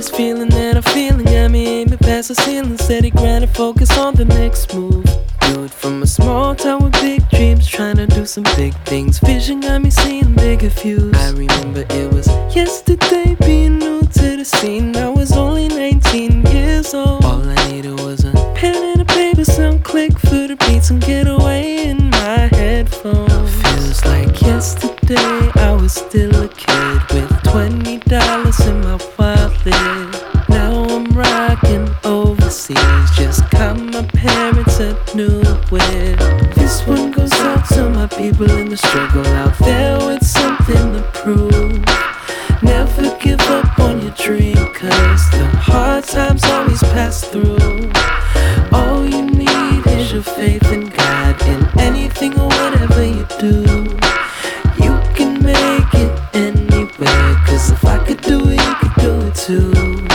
this feeling that I'm feeling got me aiming past the ceiling, steady grinding, focus on the next move. Do it from a small town with big dreams, trying to do some big things. Vision got me seeing bigger views. I remember it was yesterday, being new to the scene. I was only 19 years old. All I needed was a pen and a paper, some click for the beats, and get away in my headphones. Feels like yesterday, I was still a kid with $20 in my wallet. Now I'm rocking overseas, just caught my parents a new whip. This one goes out to my people in the struggle out there with something to prove. Never give up on your dream, cause the hard times always pass through. All you need is your faith in God, in anything or whatever you do. You can make it anywhere, cause if I could do it, you could do it too.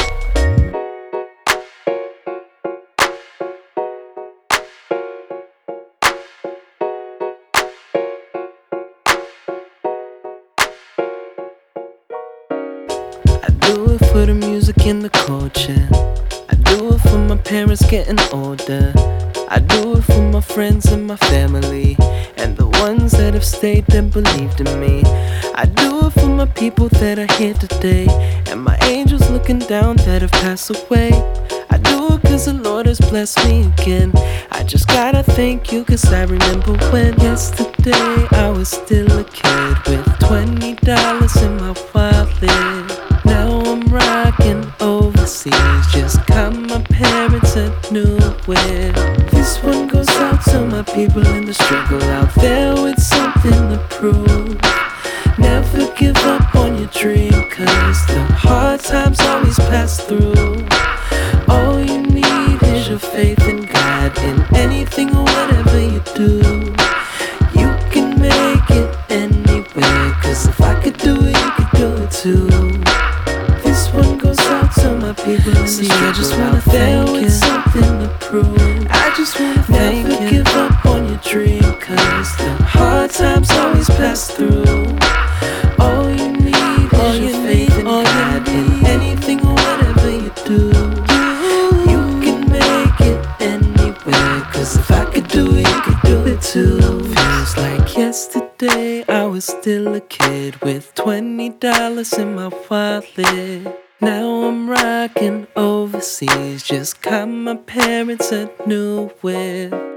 I do it for the music and the culture. I do it for my parents getting older. I do it for my friends and my family, and the ones that have stayed and believed in me. I do it for my people that are here today, and my angels looking down that have passed away. I do it cause the Lord has blessed me again. I just gotta thank you cause I remember when yesterday I was still a kid with $20 in my wallet. Now I'm rocking overseas, just caught my parents a new whip. This one goes out to my people in the struggle out there with something to prove. Never give up on your dream, cause the hard times always pass through. All you need is your faith in God, in anything or whatever you do. You can make it anywhere, cause if I could do it, you could do it too. This one goes out to my people in the struggle I just wanna thank you with something to prove. I just wanna thank you. Never give up on your dream, cause the hard times always pass through. All you need is your faith in God, in anything or whatever you do. You can make it anywhere, cause if I could do it, you could do it too. Feels like yesterday I was still a kid with $20 in my wallet. Now I'm rocking overseas, just caught my parents a new whip.